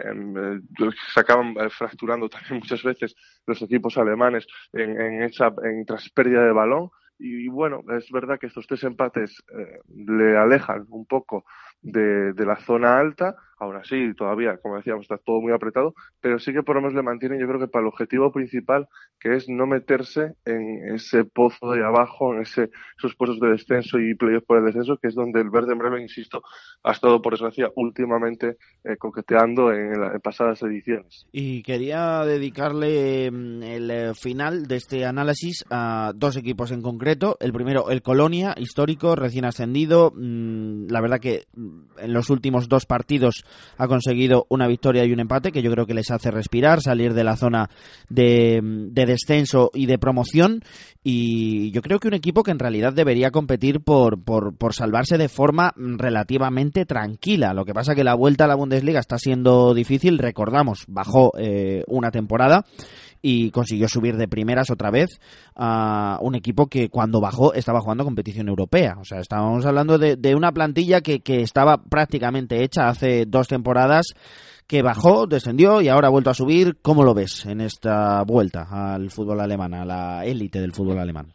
se acaban fracturando también muchas veces los equipos alemanes tras pérdida de balón. Y bueno, es verdad que estos 3 empates le alejan un poco de la zona alta. Aún así, todavía, como decíamos, está todo muy apretado, pero sí que por lo menos le mantienen, yo creo que para el objetivo principal, que es no meterse en ese pozo de abajo, en esos puestos de descenso y playoff por el descenso, que es donde el Werder Bremen, insisto, ha estado, por desgracia, últimamente coqueteando en pasadas ediciones. Y quería dedicarle el final de este análisis a 2 equipos en concreto. El primero, el Colonia, histórico, recién ascendido. La verdad que en los últimos 2 partidos ha conseguido una victoria y un empate, que yo creo que les hace respirar, salir de la zona de descenso y de promoción. Y yo creo que un equipo que en realidad debería competir por salvarse de forma relativamente tranquila. Lo que pasa que la vuelta a la Bundesliga está siendo difícil. Recordamos, bajó una temporada y consiguió subir de primeras otra vez a un equipo que cuando bajó estaba jugando competición europea. O sea, estábamos hablando de una plantilla que estaba prácticamente hecha hace 2 temporadas, que bajó, descendió y ahora ha vuelto a subir. ¿Cómo lo ves en esta vuelta al fútbol alemán, a la élite del fútbol alemán?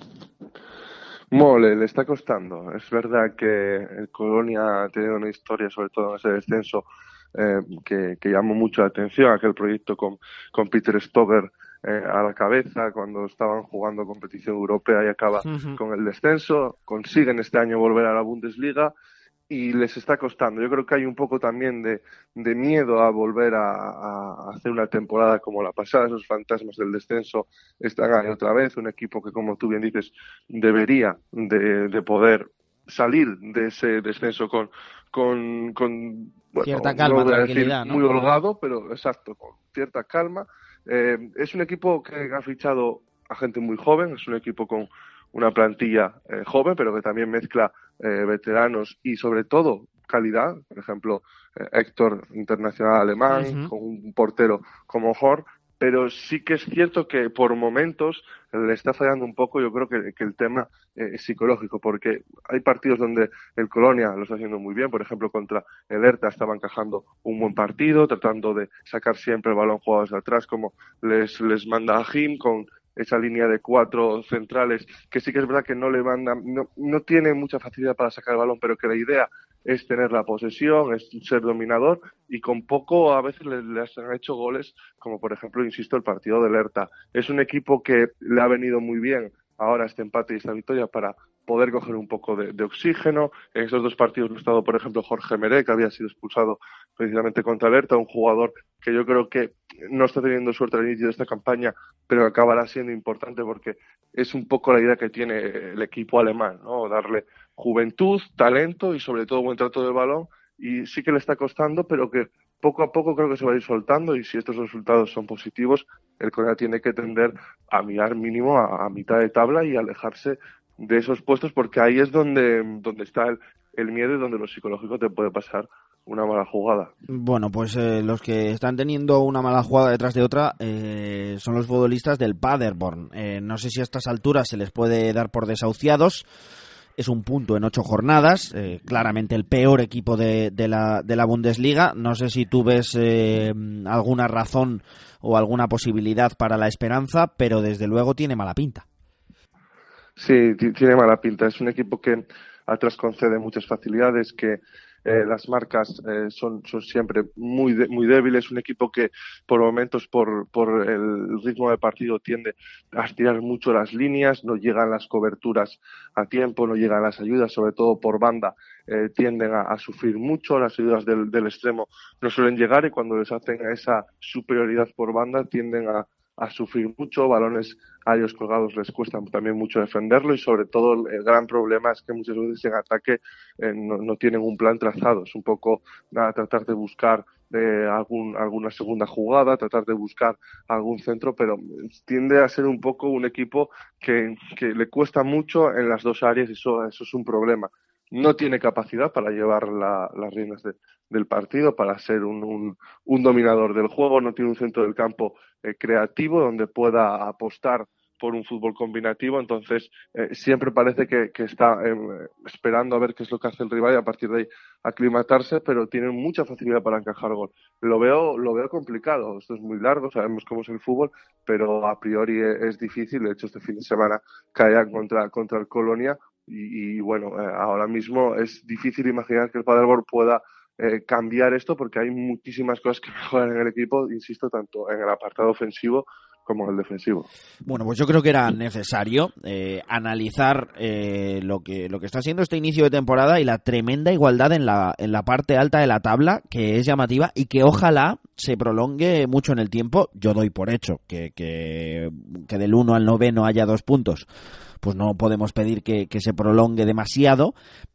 Le está costando. Es verdad que el Colonia ha tenido una historia, sobre todo en ese descenso, que llamó mucho la atención. Aquel proyecto con Peter Stoger a la cabeza, cuando estaban jugando competición europea, y acaba con el descenso. Consiguen este año volver a la Bundesliga y les está costando. Yo creo que hay un poco también de miedo a volver a hacer una temporada como la pasada. Esos fantasmas del descenso están ahí otra vez. Un equipo que, como tú bien dices, debería de poder salir de ese descenso con cierta calma, no tranquilidad, decir ¿no? Muy holgado, pero exacto, con cierta calma. Es un equipo que ha fichado a gente muy joven. Es un equipo con una plantilla joven, pero que también mezcla veteranos y sobre todo calidad. Por ejemplo, Héctor, internacional alemán, con un portero como Horn, pero sí que es cierto que por momentos le está fallando un poco, yo creo que el tema psicológico, porque hay partidos donde el Colonia lo está haciendo muy bien, por ejemplo contra el Hertha estaba encajando un buen partido, tratando de sacar siempre el balón jugado desde atrás, como les manda a Jim con esa línea de 4 centrales, que sí que es verdad que no le manda, no tiene mucha facilidad para sacar el balón, pero que la idea es tener la posesión, es ser dominador, y con poco a veces les han hecho goles, como por ejemplo, insisto, el partido del Hertha. Es un equipo que le ha venido muy bien ahora este empate y esta victoria para poder coger un poco de oxígeno. En esos 2 partidos no ha estado, por ejemplo, Jorge Meré, que había sido expulsado precisamente contra el Hertha, un jugador que yo creo que no está teniendo suerte al inicio de esta campaña, pero acabará siendo importante porque es un poco la idea que tiene el equipo alemán, ¿no? Darle juventud, talento y sobre todo buen trato del balón, y sí que le está costando, pero que poco a poco creo que se va a ir soltando, y si estos resultados son positivos, el Colonia tiene que tender a mirar mínimo a mitad de tabla y alejarse de esos puestos, porque ahí es donde está el miedo y donde lo psicológico te puede pasar una mala jugada. Bueno, pues los que están teniendo una mala jugada detrás de otra son los futbolistas del Paderborn. No sé si a estas alturas se les puede dar por desahuciados. Es un punto en 8 jornadas, claramente el peor equipo de la Bundesliga. No sé si tú ves alguna razón o alguna posibilidad para la esperanza, pero desde luego tiene mala pinta. Sí, tiene mala pinta. Es un equipo que atrás concede muchas facilidades, que las marcas son siempre muy débiles. Un equipo que por momentos, por el ritmo de partido, tiende a estirar mucho las líneas, no llegan las coberturas a tiempo, no llegan las ayudas, sobre todo por banda, tienden a sufrir mucho. Las ayudas del extremo no suelen llegar, y cuando les hacen esa superioridad por banda tienden a sufrir mucho. Balones aéreos colgados les cuesta también mucho defenderlo, y sobre todo el gran problema es que muchas veces en ataque no tienen un plan trazado. Es un poco tratar de buscar alguna segunda jugada, tratar de buscar algún centro, pero tiende a ser un poco un equipo que le cuesta mucho en las 2 áreas, y eso es un problema. No tiene capacidad para llevar las riendas del partido, para ser un dominador del juego. No tiene un centro del campo creativo donde pueda apostar por un fútbol combinativo. Entonces siempre parece que está esperando a ver qué es lo que hace el rival y a partir de ahí aclimatarse, pero tienen mucha facilidad para encajar gol. Lo veo complicado. Esto es muy largo, sabemos cómo es el fútbol, pero a priori es difícil. De hecho, este fin de semana caerán contra el Colonia. Y bueno, ahora mismo es difícil imaginar que el Paderborn pueda cambiar esto, porque hay muchísimas cosas que mejorar en el equipo, insisto, tanto en el apartado ofensivo como en el defensivo. Bueno, pues yo creo que era necesario analizar lo que está siendo este inicio de temporada y la tremenda igualdad en la parte alta de la tabla, que es llamativa y que ojalá se prolongue mucho en el tiempo. Yo doy por hecho que del 1 al 9 haya 2 puntos. Pues no podemos pedir que se prolongue demasiado,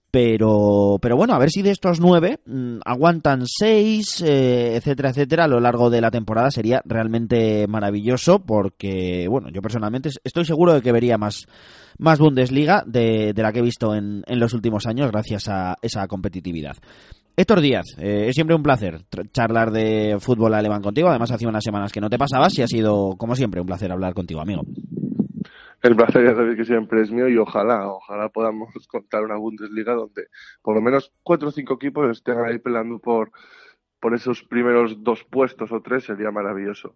pero bueno, a ver si de estos 9 aguantan 6, etcétera, etcétera, a lo largo de la temporada. Sería realmente maravilloso, porque bueno, yo personalmente estoy seguro de que vería más Bundesliga de la que he visto en los últimos años, gracias a esa competitividad. Héctor Díaz, es siempre un placer charlar de fútbol alemán contigo. Además, hacía unas semanas que no te pasabas y ha sido, como siempre, un placer hablar contigo, amigo. El placer, ya sabéis que siempre es mío, y ojalá podamos contar una Bundesliga donde por lo menos 4 o 5 equipos estén ahí peleando por esos primeros 2 puestos o 3, sería maravilloso.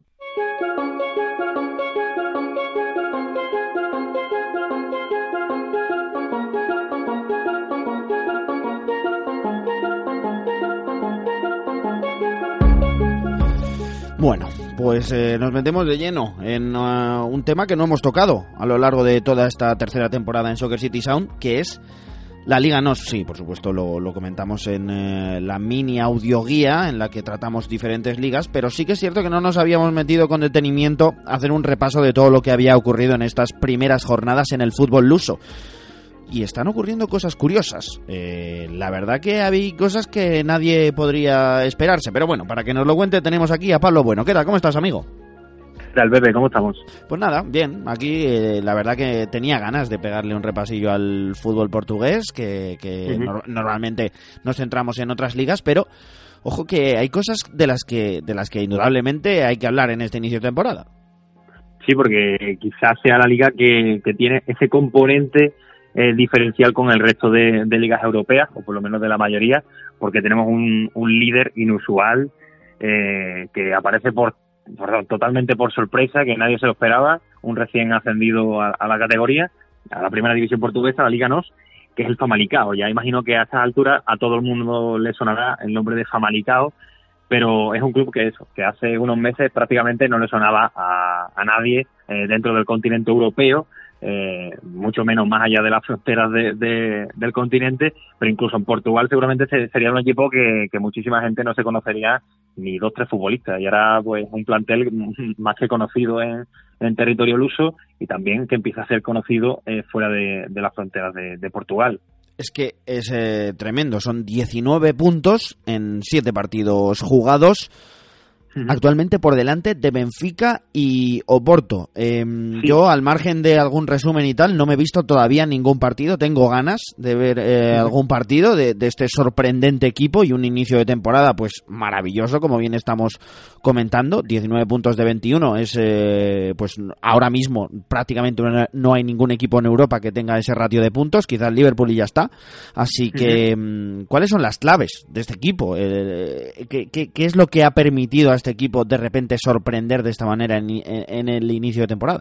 Bueno, pues nos metemos de lleno en un tema que no hemos tocado a lo largo de toda esta tercera temporada en Soccer City Sound, que es la Liga NOS. Sí, por supuesto, lo comentamos en la mini audioguía en la que tratamos diferentes ligas, pero sí que es cierto que no nos habíamos metido con detenimiento a hacer un repaso de todo lo que había ocurrido en estas primeras jornadas en el fútbol luso. Y están ocurriendo cosas curiosas. La verdad que había cosas que nadie podría esperarse. Pero bueno, para que nos lo cuente tenemos aquí a Pablo Bueno. ¿Qué tal? ¿Cómo estás, amigo? ¿Qué tal, Pepe? ¿Cómo estamos? Pues nada, bien. Aquí la verdad que tenía ganas de pegarle un repasillo al fútbol portugués, que normalmente nos centramos en otras ligas, pero Ojo que hay cosas de las que indudablemente hay que hablar en este inicio de temporada. Sí, porque quizás sea la liga que tiene ese componente diferencial con el resto de ligas europeas, o por lo menos de la mayoría, porque tenemos un líder inusual que aparece totalmente por sorpresa, que nadie se lo esperaba, un recién ascendido a la categoría, a la primera división portuguesa, la Liga NOS, que es el Famalicão. Ya imagino que a estas alturas a todo el mundo le sonará el nombre de Famalicão, pero es un club que hace unos meses prácticamente no le sonaba a nadie dentro del continente europeo, mucho menos más allá de las fronteras del continente, pero incluso en Portugal seguramente sería un equipo que muchísima gente no se conocería ni 2-3 futbolistas, y ahora pues un plantel más que conocido en territorio luso, y también que empieza a ser conocido fuera de las fronteras de Portugal. Es que es tremendo, son 19 puntos en 7 partidos jugados, actualmente por delante de Benfica y Oporto. Sí. Yo, al margen de algún resumen y tal, no me he visto todavía ningún partido. Tengo ganas de ver algún partido de este sorprendente equipo, y un inicio de temporada pues maravilloso, como bien estamos comentando. 19 puntos de 21 es pues ahora mismo prácticamente no hay ningún equipo en Europa que tenga ese ratio de puntos, quizás Liverpool y ya está. Así que ¿cuáles son las claves de este equipo? ¿Qué es lo que ha permitido a este equipo de repente sorprender de esta manera en el inicio de temporada?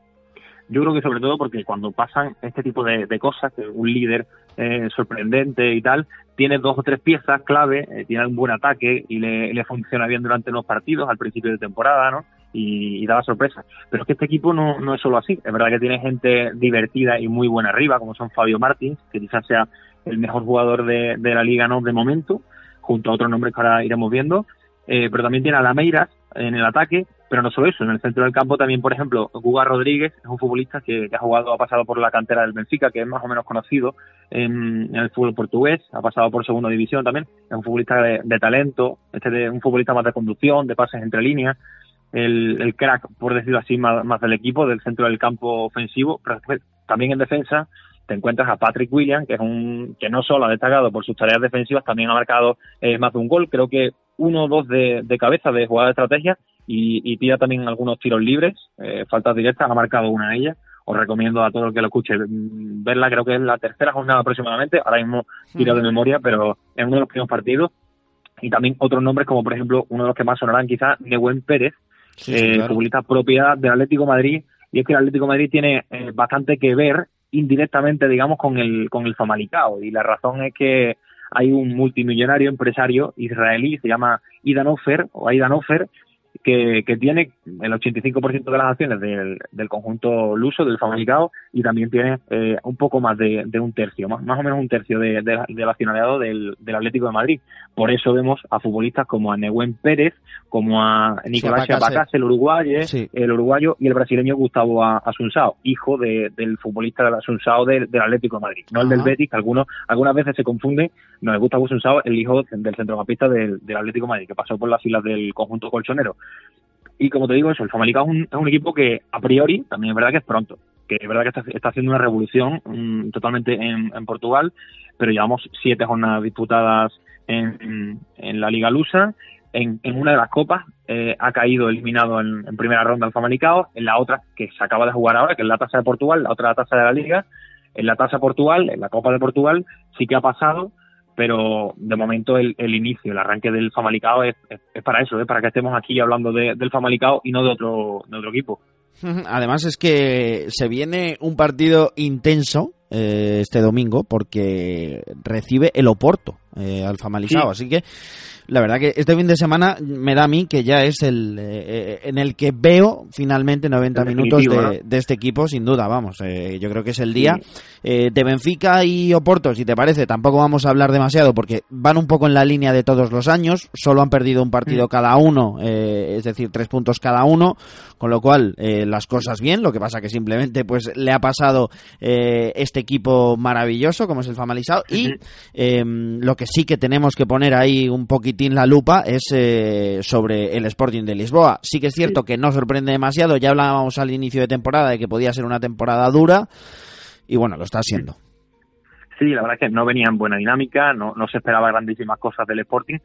Yo creo que sobre todo porque cuando pasan este tipo de cosas, que un líder sorprendente y tal, tiene 2 o 3 piezas clave, tiene un buen ataque y le funciona bien durante los partidos al principio de temporada, ¿no? Y daba sorpresas. Pero es que este equipo no es solo así. Es verdad que tiene gente divertida y muy buena arriba, como son Fabio Martins, que quizás sea el mejor jugador de la Liga NOS de momento, junto a otros nombres que ahora iremos viendo. Pero también tiene a Lameiras en el ataque, pero no solo eso, en el centro del campo también, por ejemplo, Guga Rodríguez es un futbolista que ha pasado por la cantera del Benfica, que es más o menos conocido en el fútbol portugués, ha pasado por segunda división también, es un futbolista de talento, un futbolista más de conducción, de pases entre líneas, el crack, por decirlo así, más del equipo, del centro del campo ofensivo, pero también en defensa te encuentras a Patrick Williams, que es que no solo ha destacado por sus tareas defensivas, también ha marcado más de un gol, creo que 1 o 2 de cabeza de jugada de estrategia, y tira también algunos tiros libres, faltas directas, ha marcado una de ellas. Os recomiendo a todo el que lo escuche verla, creo que es la 3ª jornada aproximadamente, ahora mismo tiro de memoria, pero es uno de los primeros partidos. Y también otros nombres como por ejemplo uno de los que más sonarán quizás, Nehuen Pérez, claro, futbolista propiedad del Atlético de Madrid, y es que el Atlético de Madrid tiene bastante que ver indirectamente, digamos, con el Famalicão, y la razón es que hay un multimillonario empresario israelí, se llama Aidan Ofer, que tiene el 85% de las acciones del conjunto luso, del Famalicão, y también tiene un poco más de un tercio, más o menos un tercio del accionariado del Atlético de Madrid. Por eso vemos a futbolistas como a Nehuen Pérez, como a Nicolás Chapacase, el uruguayo, y el brasileño Gustavo Assunção, hijo del futbolista del Assunção del Atlético de Madrid, no el del Betis, que algunas veces se confunde. No, es Gustavo Assunção, el hijo del centrocampista del Atlético de Madrid, que pasó por las filas del conjunto colchonero. Y como te digo, el Famalicão es un equipo que a priori también es verdad que es pronto, que es verdad que está haciendo una revolución totalmente en Portugal, pero llevamos 7 jornadas disputadas en la Liga Lusa. En una de las copas ha caído eliminado en primera ronda el Famalicão, en la otra que se acaba de jugar ahora, que es la Taça de Portugal, la otra la Taça de la Liga. En la Taça Portugal, en la Copa de Portugal, sí que ha pasado, pero de momento el inicio, el arranque del Famalicão es para eso, para que estemos aquí hablando del Famalicão y no de otro equipo. Además es que se viene un partido intenso este domingo, porque recibe el Oporto al Famalicão, sí. Así que la verdad que este fin de semana me da a mí que ya es en el que veo finalmente 90 minutos de este equipo, sin duda, vamos. Yo creo que es el día. De Benfica y Oporto, si te parece, tampoco vamos a hablar demasiado porque van un poco en la línea de todos los años. Solo han perdido un partido cada uno, es decir, 3 puntos cada uno, con lo cual las cosas bien. Lo que pasa que simplemente pues le ha pasado este equipo maravilloso como es el Famalicão, y lo que sí que tenemos que poner ahí un poquito la lupa es sobre el Sporting de Lisboa. Sí que es cierto que no sorprende demasiado, ya hablábamos al inicio de temporada de que podía ser una temporada dura, y bueno, lo está siendo. Sí, la verdad es que no venía en buena dinámica, no se esperaba grandísimas cosas del Sporting,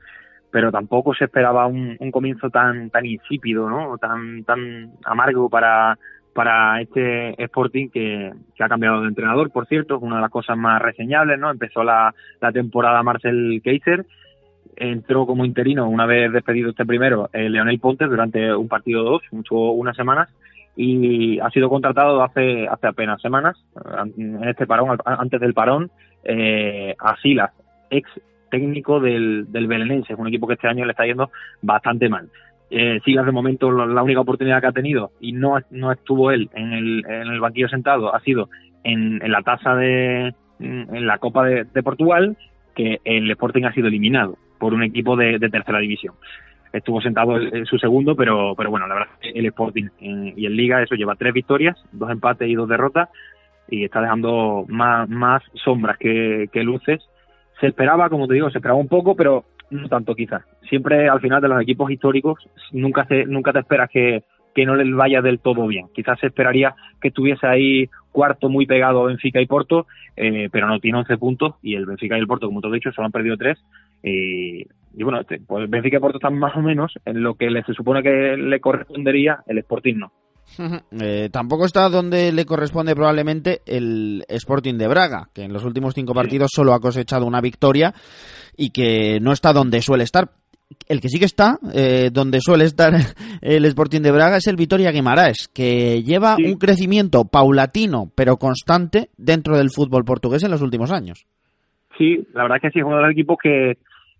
pero tampoco se esperaba un comienzo tan insípido, ¿no? Tan amargo para este Sporting que ha cambiado de entrenador, por cierto. Es una de las cosas más reseñables, ¿no? Empezó la temporada Marcel Keiser, entró como interino una vez despedido este primero Leonel Pontes durante un partido o dos, unas semanas, y ha sido contratado hace apenas semanas, en este parón, antes del parón, a Silas, ex técnico del Belenenses, un equipo que este año le está yendo bastante mal. Silas, de momento, la única oportunidad que ha tenido, y no estuvo él en el banquillo sentado, ha sido en la tasa en la Copa de Portugal, que el Sporting ha sido eliminado por un equipo de tercera división. Estuvo sentado en su segundo, pero bueno, la verdad es que el Sporting y en Liga eso lleva 3 victorias, 2 empates y 2 derrotas, y está dejando más sombras que luces. Se esperaba, como te digo, un poco, pero no tanto quizás. Siempre al final de los equipos históricos nunca te esperas que no les vaya del todo bien. Quizás se esperaría que estuviese ahí cuarto muy pegado a Benfica y Porto, pero no, tiene 11 puntos y el Benfica y el Porto, como te he dicho, solo han perdido 3. Y bueno, pues Benfica y Porto están más o menos en lo que se supone que le correspondería, el Sporting no. Tampoco está donde le corresponde probablemente el Sporting de Braga, que en los últimos 5 partidos solo ha cosechado una victoria y que no está donde suele estar. El que sí que está donde suele estar el Sporting de Braga es el Vitoria Guimarães, que lleva un crecimiento paulatino pero constante dentro del fútbol portugués en los últimos años. Sí, la verdad es que sí, es uno de los equipos que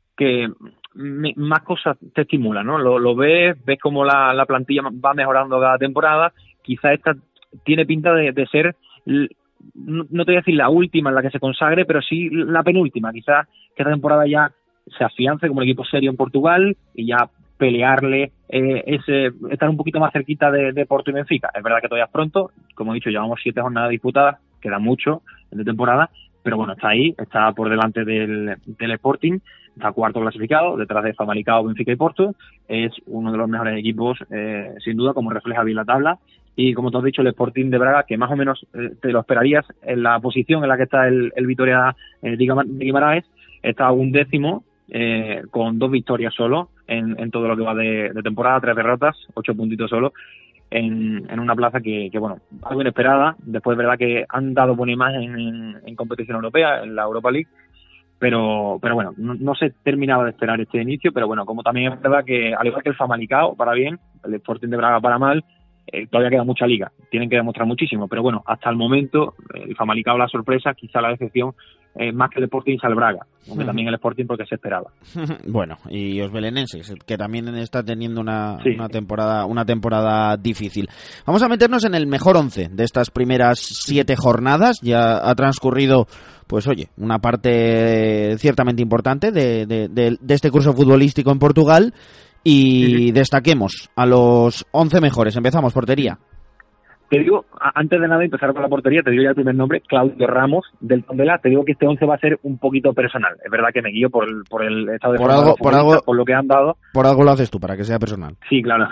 más cosas te estimula, ¿no? Lo ves como la plantilla va mejorando cada temporada. Quizá esta tiene pinta de ser, no te voy a decir la última en la que se consagre, pero sí la penúltima. Quizás que esta temporada ya se afiance como un equipo serio en Portugal y ya pelearle estar un poquito más cerquita de Porto y Benfica. Es verdad que todavía es pronto, como he dicho, llevamos 7 jornadas disputadas, queda mucho de temporada, pero bueno, está ahí, está por delante del Sporting, está cuarto clasificado, detrás de Famalicão, Benfica y Porto. Es uno de los mejores equipos, sin duda, como refleja bien la tabla. Y como te has dicho, el Sporting de Braga, que más o menos te lo esperarías en la posición en la que está el Vitoria de Guimarães, está 11º, con 2 victorias solo en todo lo que va de temporada, 3 derrotas, 8 puntitos solo, en una plaza que bueno, algo inesperada. Después es verdad que han dado buena imagen en competición europea, en la Europa League, pero bueno, no se terminaba de esperar este inicio. Pero bueno, como también es verdad que al igual que el Famalicão para bien, el Sporting de Braga para mal, todavía queda mucha liga, tienen que demostrar muchísimo, pero bueno, hasta el momento el Famalicão la sorpresa, quizá la decepción, más que el Sporting es el Braga, aunque también el Sporting porque se esperaba. Bueno, y los belenenses, que también está teniendo una temporada difícil. Vamos a meternos en el mejor 11 de estas primeras 7 jornadas. Ya ha transcurrido, pues oye, una parte ciertamente importante de este curso futbolístico en Portugal. Y destaquemos a los 11 mejores. Empezamos, portería. Te digo, antes de nada empezar con la portería, te digo ya el primer nombre, Claudio Ramos, del Tondela. Te digo que este 11 va a ser un poquito personal. Es verdad que me guío por el estado de forma, por lo que han dado. Por algo lo haces tú, para que sea personal. Sí, claro.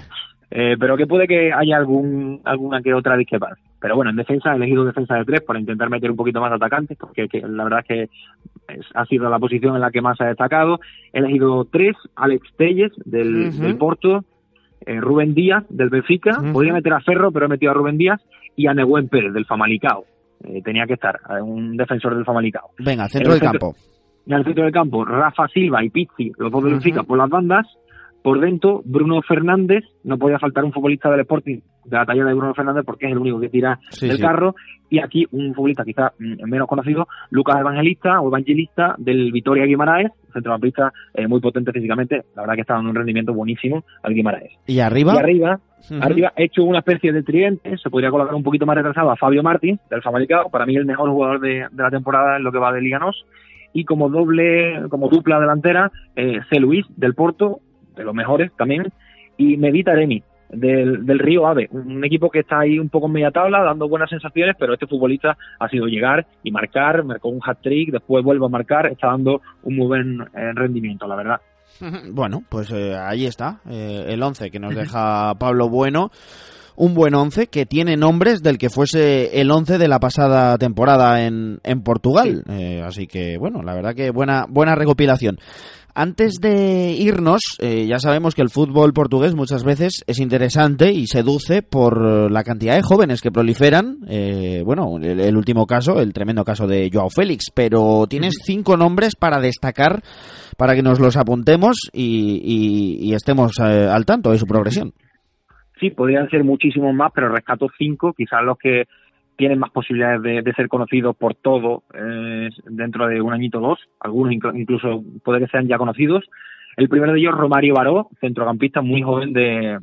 Pero que puede que haya alguna que otra discrepancia. Pero bueno, en defensa he elegido defensa de 3 para intentar meter un poquito más atacantes, porque la verdad es que ha sido la posición en la que más se ha destacado. He elegido 3, Alex Telles del Porto, Rubén Díaz del Benfica, podría meter a Ferro, pero he metido a Rubén Díaz, y a Nehuen Pérez del Famalicão. Tenía que estar, un defensor del Famalicão. Venga, centro del campo. En el centro del campo, Rafa Silva y Pizzi, los dos del Benfica, por las bandas. Por dentro, Bruno Fernández, no podía faltar un futbolista del Sporting de la talla de Bruno Fernández porque es el único que tira del carro. Y aquí un futbolista quizás menos conocido, Lucas Evangelista del Vitoria Guimarães, centrocampista muy potente físicamente. La verdad que está dando un rendimiento buenísimo al Guimarães. ¿Y arriba? Arriba he hecho una especie de tridente. Se podría colocar un poquito más retrasado a Fabio Martins del Famalicão, para mí el mejor jugador de la temporada en lo que va de Liga NOS. Y como dupla delantera, C. Luis del Porto, de los mejores también, y Mehdi Taremi del Río Ave, un equipo que está ahí un poco en media tabla, dando buenas sensaciones, pero este futbolista ha sido llegar y marcó un hat-trick, después vuelve a marcar, está dando un muy buen rendimiento, la verdad. Bueno, pues ahí está, el 11 que nos deja Pablo Bueno. un buen 11 que tiene nombres del que fuese el 11 de la pasada temporada en Portugal. Así que, bueno, la verdad que buena recopilación. Antes de irnos, ya sabemos que el fútbol portugués muchas veces es interesante y seduce por la cantidad de jóvenes que proliferan. Bueno, el último caso, el tremendo caso de Joao Félix, pero tienes 5 nombres para destacar, para que nos los apuntemos y estemos al tanto de su progresión. Sí, podrían ser muchísimos más, pero rescato 5, quizás los que tienen más posibilidades de ser conocidos por todo dentro de un añito o dos. Algunos incluso puede que sean ya conocidos. El primero de ellos, Romário Baró, centrocampista muy joven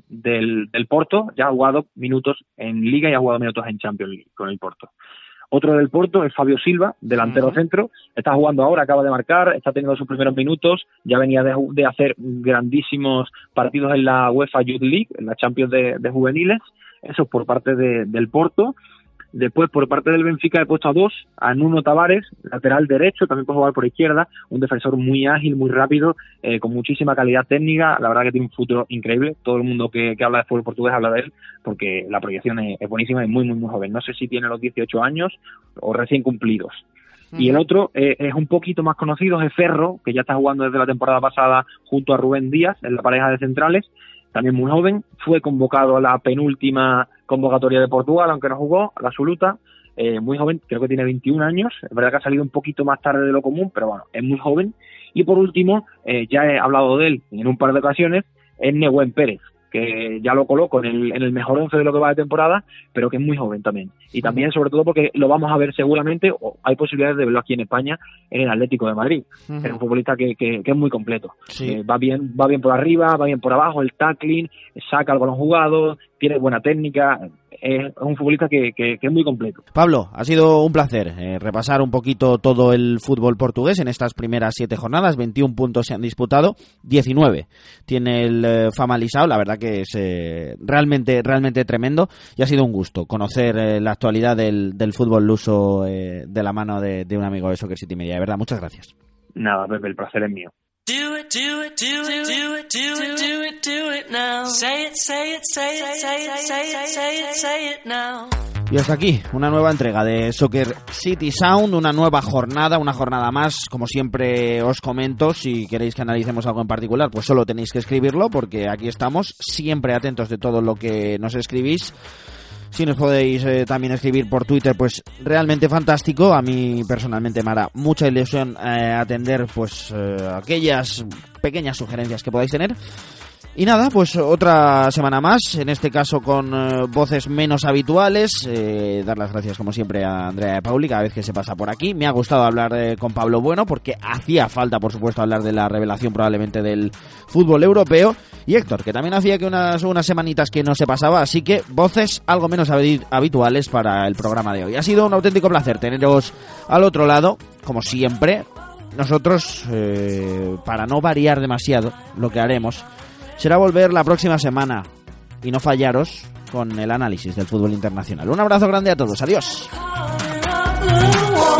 del Porto. Ya ha jugado minutos en Liga y ha jugado minutos en Champions League con el Porto. Otro del Porto es Fabio Silva, delantero centro. Está jugando ahora, acaba de marcar, está teniendo sus primeros minutos. Ya venía de hacer grandísimos partidos en la UEFA Youth League, en la Champions de juveniles. Eso es por parte del Porto. Después, por parte del Benfica, he puesto a 2, a Nuno Tavares, lateral derecho, también puede jugar por izquierda, un defensor muy ágil, muy rápido, con muchísima calidad técnica. La verdad que tiene un futuro increíble. Todo el mundo que habla de fútbol portugués habla de él, porque la proyección es buenísima y muy, muy, muy joven. No sé si tiene los 18 años o recién cumplidos. Y el otro es un poquito más conocido, es Ferro, que ya está jugando desde la temporada pasada junto a Rubén Díaz en la pareja de centrales. También muy joven, fue convocado a la penúltima convocatoria de Portugal, aunque no jugó, a la absoluta. Muy joven, creo que tiene 21 años, es verdad que ha salido un poquito más tarde de lo común, pero bueno, es muy joven. Y por último, ya he hablado de él en un par de ocasiones, es Nehuen Pérez, que ya lo coloco en el mejor 11 de lo que va de temporada, pero que es muy joven también. Y también, sobre todo, porque lo vamos a ver seguramente, o hay posibilidades de verlo aquí en España, en el Atlético de Madrid. Es un futbolista que es muy completo. Sí. Va bien por arriba, va bien por abajo, el tackling, saca el balón jugado, tiene buena técnica. Es un futbolista que es muy completo. Pablo, ha sido un placer repasar un poquito todo el fútbol portugués en estas primeras 7 jornadas. 21 puntos se han disputado, 19 tiene el Famalicão. La verdad que es realmente tremendo, y ha sido un gusto conocer la actualidad del fútbol luso de la mano de un amigo de Soccer City Media. De verdad, muchas gracias. Nada, Pepe, el placer es mío. Do it, do it, do it, do it, do it, do it, do it now. Say it, say it, say it, say it, say it, say it, say it now. Y hasta aquí una nueva entrega de Soccer City Sound, una nueva jornada, una jornada más. Como siempre os comento, si queréis que analicemos algo en particular, pues solo tenéis que escribirlo, porque aquí estamos siempre atentos de todo lo que nos escribís. Si nos podéis también escribir por Twitter, pues realmente fantástico. A mí personalmente me hará mucha ilusión atender pues aquellas pequeñas sugerencias que podáis tener. Y nada, pues otra semana más, en este caso con voces menos habituales. Dar las gracias como siempre a Andrea y Pauli cada vez que se pasa por aquí. Me ha gustado hablar con Pablo Bueno, porque hacía falta, por supuesto, hablar de la revelación probablemente del fútbol europeo. Y Héctor, que también hacía que unas semanitas que no se pasaba, así que voces algo menos habituales para el programa de hoy. Ha sido un auténtico placer teneros al otro lado, como siempre. Nosotros, para no variar demasiado, lo que haremos será volver la próxima semana y no fallaros con el análisis del fútbol internacional. Un abrazo grande a todos. Adiós.